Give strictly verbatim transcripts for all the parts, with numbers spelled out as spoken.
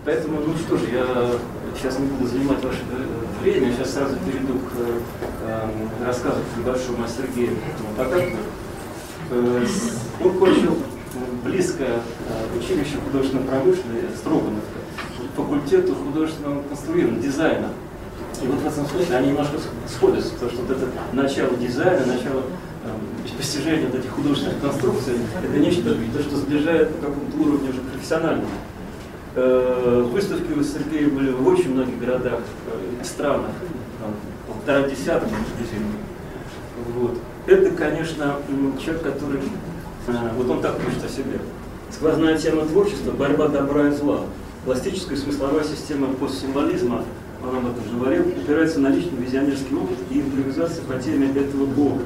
Поэтому, ну что же, я сейчас не буду занимать ваше время, я сейчас сразу перейду к э, рассказу небольшому о Сергее Потапкове. Э, он кончил близкое училище художественно-промышленное, Строгановка, факультету художественного конструирования, дизайна. И вот в этом смысле они немножко сходятся, потому что вот это начало дизайна, начало э, постижения вот этих художественных конструкций, это нечто, то, что сближает по какому-то уровню уже профессиональному. Э, выставки у Сергея были в очень многих городах и э, странах, там, полтора десятка приблизительно. Вот. Это, конечно, человек, который, э, вот он так пишет о себе. Сквозная тема творчества – борьба добра и зла. Пластическая смысловая система постсимволизма, он об этом же говорил, опирается на личный визионерский опыт и импровизацию по теме этого бога.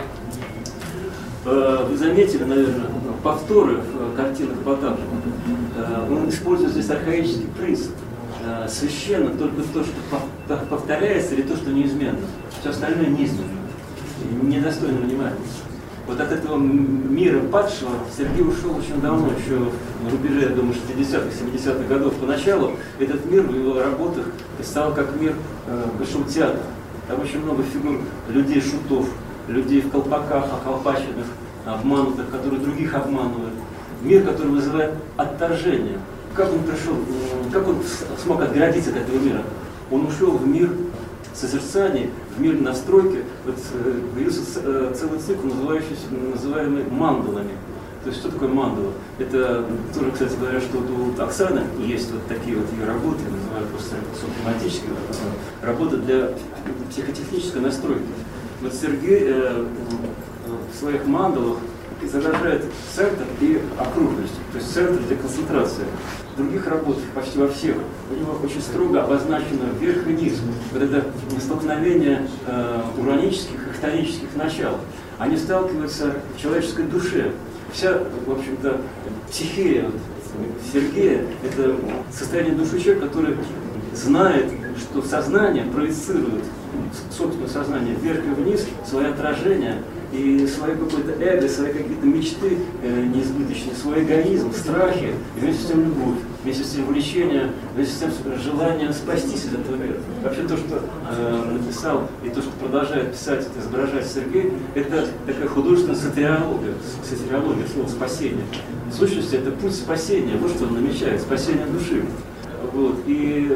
Вы заметили, наверное, повторы в картинах Потапова. Он использует здесь архаический принцип. Священно только то, что повторяется, или то, что неизменно. Все остальное неизменно. Недостойно внимания. Вот от этого мира падшего Сергей ушел очень давно, еще на рубеже, я думаю, шестидесятых, семидесятых годов. Поначалу этот мир в его работах стал как мир э, большого театра. Там очень много фигур людей-шутов, людей в колпаках, околпаченных, обманутых, которые других обманывают. Мир, который вызывает отторжение. Как он пришел, как он смог отгородиться от этого мира? Он ушел в мир созерцаний, в мир настройки. Вот, появился целый цикл, называющийся, называемый мандалами. То есть что такое мандала? Это тоже, кстати говоря, что у Оксаны есть вот такие вот ее работы, называют просто субтематические работы для психотехнической настройки. Вот Сергей э, в своих мандалах изображает центр и окружность, то есть центр для концентрации. В других работах, почти во всех, у него очень строго обозначено вверх и низ. Вот это столкновение э, уранических и хтонических начал. Они сталкиваются в человеческой душе. Вся, в общем-то, психея Сергея – это состояние души человека, который знает, что сознание проецирует, собственное сознание вверх и вниз, свои отражения, и свое какое-то эго, свои какие-то мечты э, неизбыточные, свой эгоизм, страхи, и вместе с тем любовь, вместе с тем влечение, вместе с тем желание спастись из этого мира. Вообще то, что э, написал, и то, что продолжает писать, изображать Сергей, это такая художественная сатириология, сатириология, слово «спасение». В сущности, это путь спасения, вот что он намечает, спасение души. Вот. И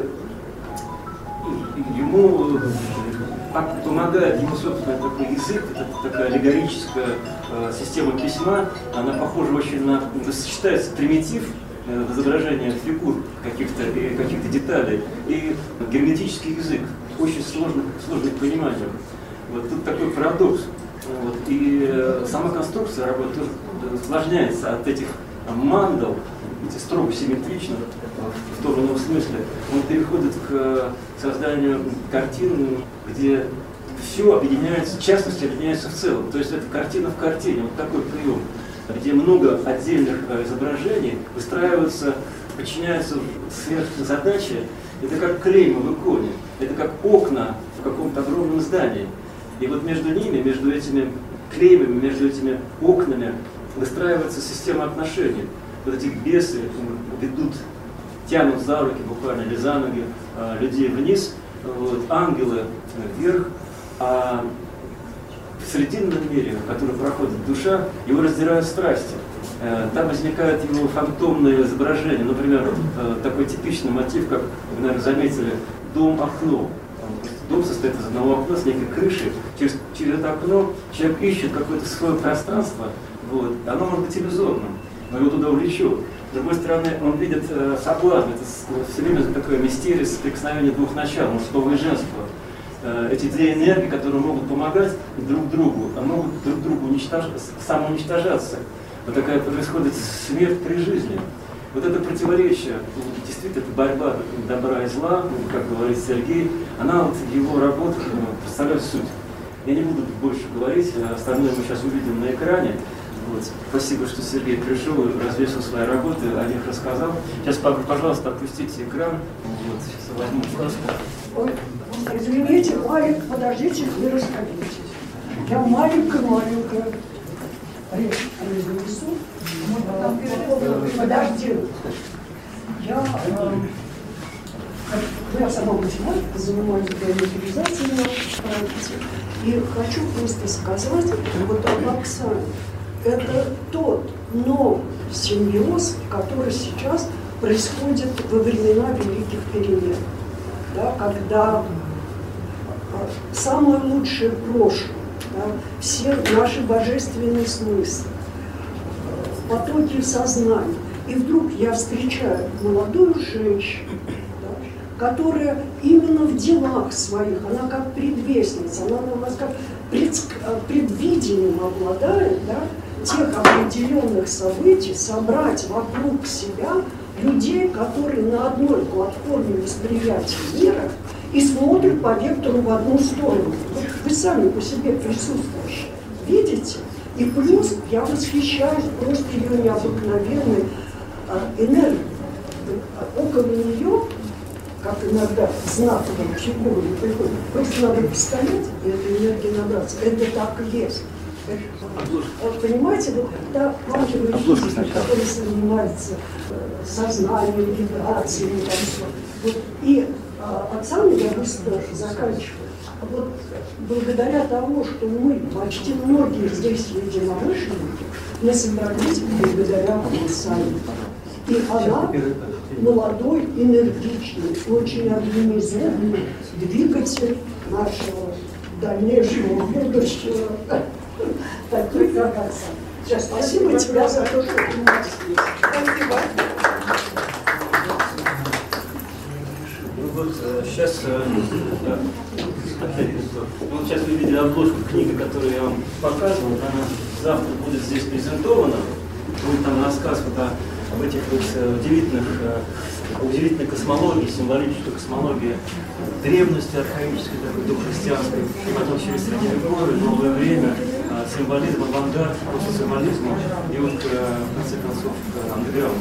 ему помогает ему, собственно, такой язык, это такая аллегорическая э, система письма, она похожа очень на, сочетается примитив э, в изображении фигур каких-то э, каких-то деталей и герметический язык, очень сложный, сложный к пониманию. Вот тут такой парадокс. Вот, и э, сама конструкция работы тоже усложняется от этих мандал, эти строго симметричных, в том или ином смысле, он переходит к созданию картин, где все объединяется, в частности, объединяется в целом. То есть это картина в картине, вот такой прием, где много отдельных изображений выстраиваются, подчиняются сверхзадаче. Это как клейма в иконе, это как окна в каком-то огромном здании. И вот между ними, между этими клеймами, между этими окнами выстраивается система отношений. Вот эти бесы ведут, тянут за руки буквально или за ноги э, людей вниз, вот, ангелы вверх, а в срединном мире, в котором проходит душа, его раздирают страсти. Э, там возникают его фантомные изображения. Например, э, такой типичный мотив, как вы, наверное, заметили, дом-окно. Дом состоит из одного окна с некой крышей. Через, через это окно человек ищет какое-то свое пространство. Вот. Оно может быть иллюзорным, но его туда увлечет. С другой стороны, он видит э, соблазн, это все время такое мистерия соприкосновения двух начал, мужского и женского. Э, эти две энергии, которые могут помогать друг другу, а могут друг другу уничтож... самоуничтожаться. Вот такая происходит смерть при жизни. Вот это противоречие, действительно, это борьба добра и зла, как говорит Сергей, она вот в его работах представляет суть. Я не буду больше говорить, остальное мы сейчас увидим на экране. Вот. Спасибо, что Сергей пришел и развесил свои работы, о них рассказал. Сейчас, пожалуйста, опустите экран. Вот, сейчас я возьму просто. Ой, извините, Марик, подождите, не расходитесь. Я маленькая-маленькая. Разнесу. Подожди. Я э, Я сама математика, занимаюсь биометризацией на практике. И хочу просто сказать, вот об Оксане. Это тот новый симбиоз, который сейчас происходит во времена великих перемен. Да, когда самое лучшее прошлое, да, все наши божественные смыслы, потоки сознания. И вдруг я встречаю молодую женщину, да, которая именно в делах своих, она как предвестница, она у нас как предск... предвидением обладает, да, тех определенных событий, собрать вокруг себя людей, которые на одной платформе восприятия мира и смотрят по вектору в одну сторону. Вот вы сами по себе присутствующие видите? И плюс я восхищаюсь просто ее необыкновенной а, энергией. Около нее, как иногда знаковым фигурам приходит, просто надо постоять и этой энергии набраться. Это так и есть. Это, понимаете, вот та квантовая физика, которая занимается сознанием, вибрациями, там все. Вот, и а, Оксана, я быстро заканчиваю. Вот благодаря тому, что мы, почти многие здесь единомышленники, мы собрались благодаря Оксане. И она молодой, энергичный, очень организованный двигатель нашего дальнейшего будущего. Такой, как Оксана. Сейчас спасибо тебе за то, что ты у нас здесь. Спасибо. Ну вот сейчас, да, вот сейчас вы видели обложку книги, которую я вам показывал, она завтра будет здесь презентована, будет там рассказ вот о, об этих вот удивительных, удивительной космологии, символической космологии древности архаической, такой дохристианской, потом через средневековье, новое время, символизм, авангард, просто символизм, и вот, в конце концов, андеграунд.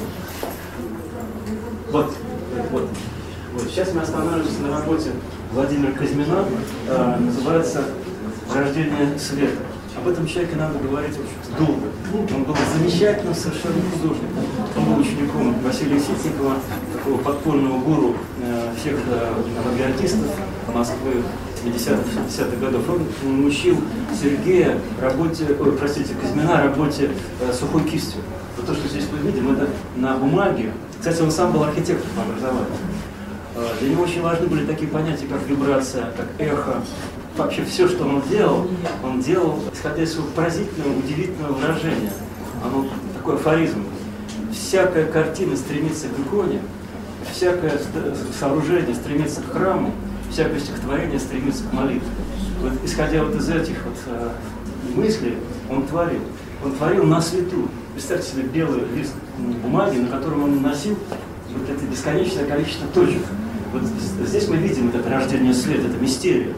Вот, вот. Вот. Сейчас мы останавливаемся на работе Владимира Казьмина, э, называется «Рождение света». Об этом человеке надо говорить очень долго. Он был замечательным совершенно художником. Он был учеником Василия Ситникова, такого подпольного гуру э, всех э, авангардистов Москвы семидесятых годов. Он научил Сергея работе, ой, простите, Казьмина работе э, сухой кистью. Вот то, что здесь мы видим, это на бумаге. Кстати, он сам был архитектором по образованию. Для него очень важны были такие понятия, как вибрация, как эхо. Вообще все, что он делал, он делал, исходя из своего поразительного, удивительного выражения. Оно такой афоризм. Всякая картина стремится к иконе, всякое сооружение стремится к храму, всякое стихотворение стремится к молитве. Вот, исходя вот из этих вот э, мыслей, он творил. Он творил на свету. Представьте себе белый лист бумаги, на котором он наносил вот это бесконечное количество точек. Вот здесь мы видим вот это рождение света, это мистерия.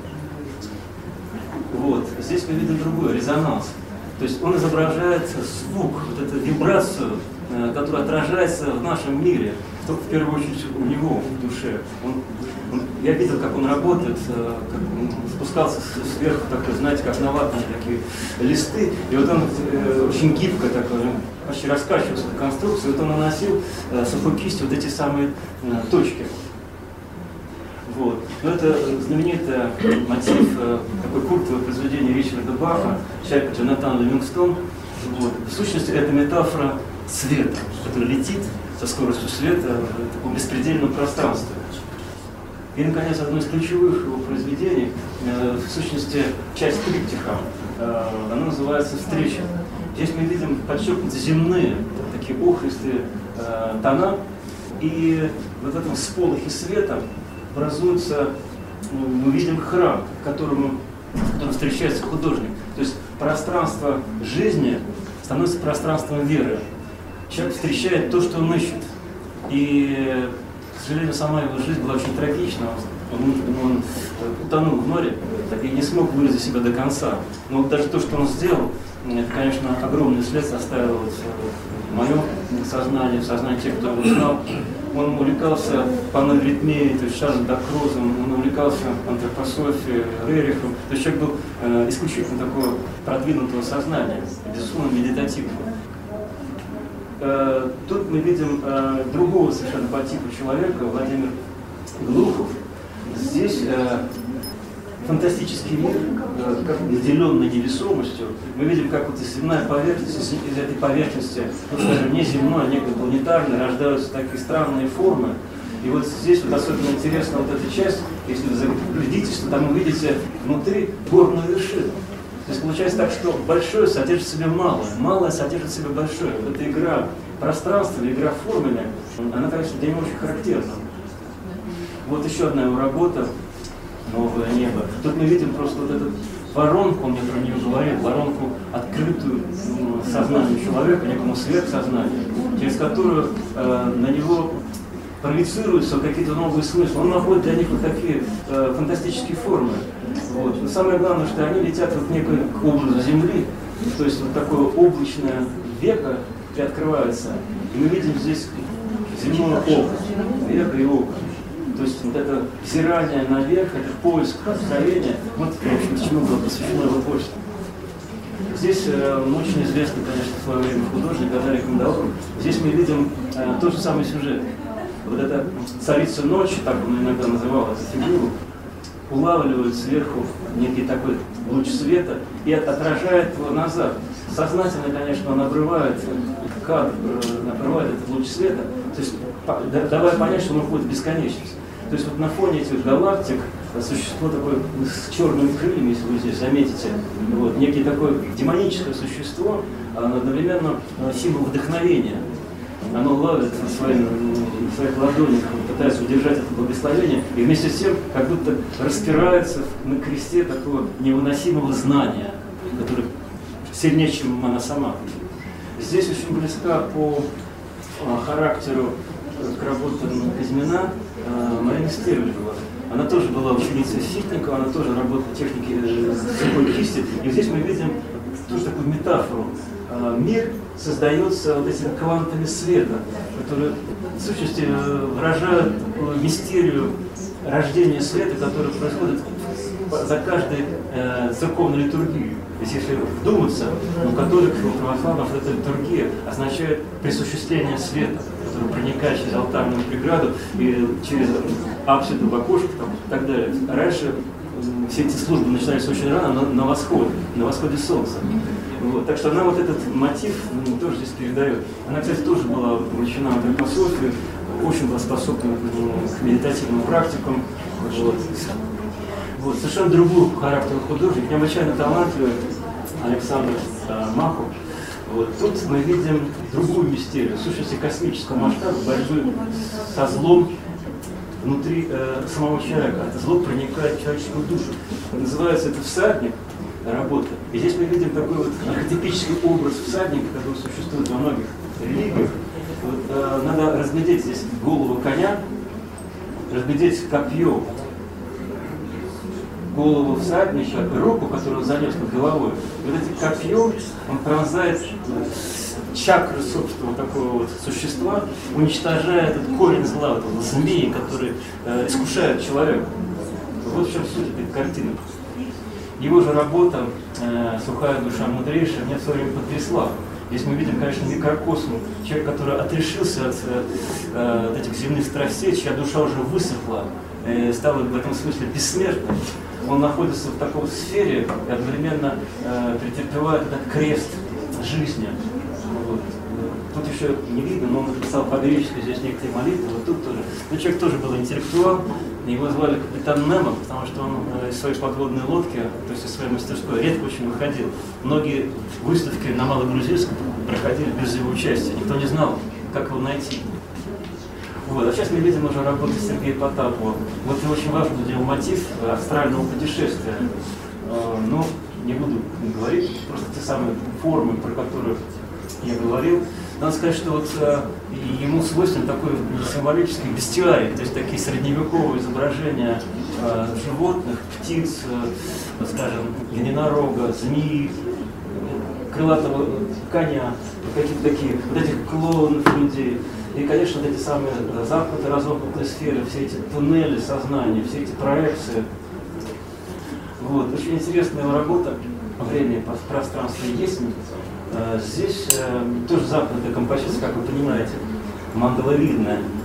Вот. Здесь мы видим другой, резонанс. То есть он изображает звук, вот эту вибрацию, которая отражается в нашем мире, только в первую очередь у него в душе. Он, он, я видел, как он работает, как он спускался сверху, так, знаете, как на ватные такие листы, и вот он э, очень гибко так, почти раскачивался до конструкции, вот он наносил э, сухой кистью вот эти самые э, точки. Вот. Но это знаменитый мотив, э, такой культовое произведение Ричарда Баха, человек Джонатан Ливингстон. Вот. В сущности, это метафора света, который летит со скоростью света в таком беспредельном пространстве. И, наконец, одно из ключевых его произведений, э, в сущности, часть триптиха, э, оно называется «Встреча». Здесь мы видим подчеркнуты земные, такие охристые э, тона, и вот в этом всполохе света образуется, ну, мы видим храм, к которому, в котором встречается художник. То есть пространство жизни становится пространством веры. Человек встречает то, что он ищет. И, к сожалению, сама его жизнь была очень трагична. Он, он утонул в море и не смог выразить себя до конца. Но вот даже то, что он сделал, это, конечно, огромный след оставил вот в моем сознании, в сознании тех, кто его знал. Он увлекался паноритмией, то есть Шарлем Дакрузом, он увлекался антропософией, Рерихом. То есть человек был э, исключительно такого продвинутого сознания, безусловно, медитативного. Э, тут мы видим э, другого совершенно по типу человека, Владимир Глухов. Здесь э, фантастический мир, э, как наделенный невесомостью. Мы видим, как вот земная поверхность, из, из этой поверхности, ну, скажем, не земной, а некой планетарной, рождаются такие странные формы. И вот здесь вот особенно интересна вот эта часть, если вы заглядитесь, то там увидите внутри горную вершину. То есть получается так, что большое содержит в себе малое, малое содержит в себе большое. Вот эта игра пространства, игра формами, она, конечно, для него очень характерна. Вот еще одна его работа «Новое небо». Тут мы видим просто вот эту воронку, он мне про нее говорил, воронку, открытую ну, сознанию человека, некому сверхсознанию, через которую э, на него проецируются какие-то новые смыслы. Он находит для них вот такие э, фантастические формы. Вот. Но самое главное, что они летят вот некой к образу Земли, то есть вот такое облачное веко приоткрывается. И мы видим здесь земное око, веко и око. То есть вот это взирание наверх, это поиск строения, вот в общем, чему было посвящено его творчеству. Здесь э, очень известный, конечно, в свое время художник Гадарий Кандауров. Здесь мы видим э, тот же самый сюжет. Вот эта царица ночи, так он иногда называл эту фигуру, улавливает сверху некий такой луч света и отражает его назад. Сознательно, конечно, он обрывает кадр, обрывает этот луч света, то есть давая понять, что он уходит в бесконечность. То есть вот на фоне этих галактик существо такое с черными крыльями, если вы здесь заметите, вот, некое такое демоническое существо, оно одновременно символ вдохновения. Оно ловит в своих, в своих ладонях, пытается удержать это благословение, и вместе с тем как будто распирается на кресте такого невыносимого знания, которое сильнее, чем она сама. Здесь очень близка по характеру к работам Казьмина Марина Стервельева. Она тоже была ученицей Ситникова, она тоже работала в технике сухой кисти. И здесь мы видим тоже такую метафору. Мир создается вот этими квантами света, которые в сущности выражают такую мистерию рождения света, которое происходит за каждой э, церковной литургией. То есть если вдуматься, у католиков и православных эта литургия означает присуществление света, который проникает через алтарную преграду и через апсиду в окошко там, и так далее. Раньше э, все эти службы начинались очень рано, на, на восходе, на восходе солнца. Вот. Так что она вот этот мотив ну, тоже здесь передает. Она, кстати, тоже была увлечена антропософией, очень была способна ну, к медитативным практикам. Вот. Вот. Совершенно другую по характеру художник, необычайно талантливый Александр э, Махов. Вот. Тут мы видим другую мистерию, в сущности космического масштаба, борьбы со злом внутри э, самого человека. Это зло проникает в человеческую душу. Называется это «Всадник» работа. И здесь мы видим такой вот архетипический образ всадника, который существует во многих религиях. Вот, э, надо разглядеть здесь голову коня, разглядеть копье, голову всадника, руку, которую он занес над головой. Вот это копье, он пронзает чакры собственного такого вот существа, уничтожая этот корень зла, этого змеи, который э, искушает человека. Вот в чем суть этой картины. Его же работа э, «Сухая душа мудрейшая» меня в свое время потрясла. Здесь мы видим, конечно, микрокосм, человек, который отрешился от, э, от этих земных страстей, чья душа уже высохла, э, стала в этом смысле бессмертной. Он находится в такой сфере и одновременно э, претерпевает этот крест жизни. Вот. Тут еще не видно, но он написал по-гречески здесь некоторые молитвы, вот тут тоже. Но человек тоже был интеллектуал, его звали капитан Немо, потому что он э, из своей подводной лодки, то есть из своей мастерской, редко очень выходил. Многие выставки на Малогрузильском проходили без его участия, никто не знал, как его найти. Вот. А сейчас мы видим уже работу Сергея Потапова. Вот и очень важный для него мотив астрального путешествия. Э, но не буду говорить, просто те самые формы, про которые я говорил. Надо сказать, что вот э, ему свойствен такой символический бестиарий, то есть такие средневековые изображения э, животных, птиц, э, вот, скажем, единорога, змеи, крылатого коня, какие-то такие, вот этих клоунов людей. И, конечно, вот эти самые замкнутые, разомкнутые сферы, все эти туннели сознания, все эти проекции. Вот. Очень интересная его работа «Время, пространство и есть». Здесь э, тоже замкнутая композиция, как вы понимаете, мандаловидная.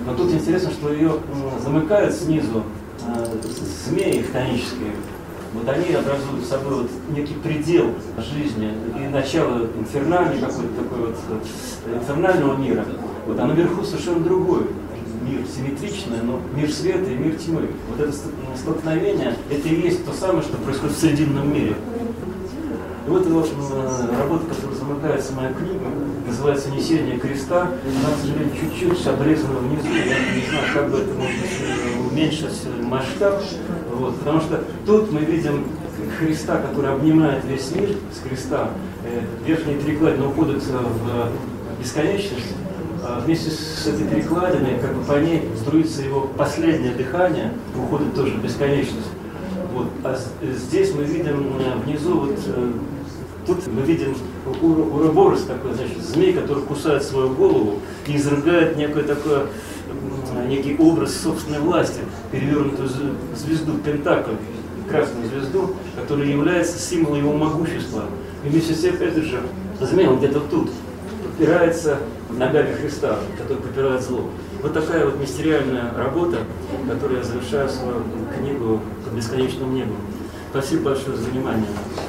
Но тут интересно, что ее замыкают снизу змеи хтонические. Вот они образуют собой вот некий предел жизни и начало инфернальный какой-то такой вот инфернального мира. Вот, а наверху совершенно другой мир, симметричный, но мир света и мир тьмы. Вот это столкновение, это и есть то самое, что происходит в Срединном мире. И вот эта вот, работа, которая замыкается моя книга, называется «Несение креста». Она, к сожалению, чуть-чуть обрезана внизу. Я не знаю, как бы это может уменьшить масштаб. Вот, потому что тут мы видим Христа, который обнимает весь мир с креста. Верхние перекладины уходят в бесконечность. Вместе с этой перекладиной, как бы по ней струится его последнее дыхание, уходит тоже в бесконечность. Вот. А здесь мы видим внизу, вот, тут мы видим уроборос такой, значит, змей, который кусает свою голову и изрыгает некое такое, некий образ собственной власти, перевернутую звезду, пентакль, красную звезду, которая является символом его могущества. И вместе с тем этот же змей, он где-то тут, попирается ногами Христа, который попирает зло. Вот такая вот мистериальная работа, которую я завершаю свою книгу «Под бесконечным небом». Спасибо большое за внимание.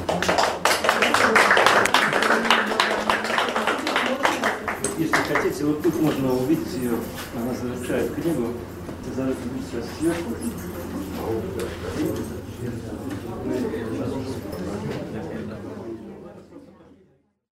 Если хотите, вот тут можно увидеть ее, она завершает книгу. Сейчас сверху.